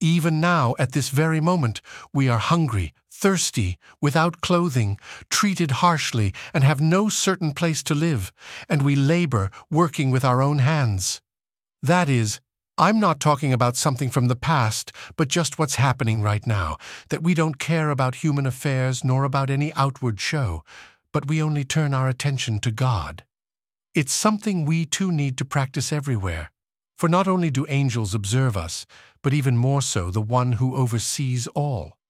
Even now, at this very moment, we are hungry, thirsty, without clothing, treated harshly, and have no certain place to live, and we labor, working with our own hands. That is, I'm not talking about something from the past, but just what's happening right now, that we don't care about human affairs nor about any outward show, but we only turn our attention to God. It's something we too need to practice everywhere, for not only do angels observe us, but even more so the one who oversees all.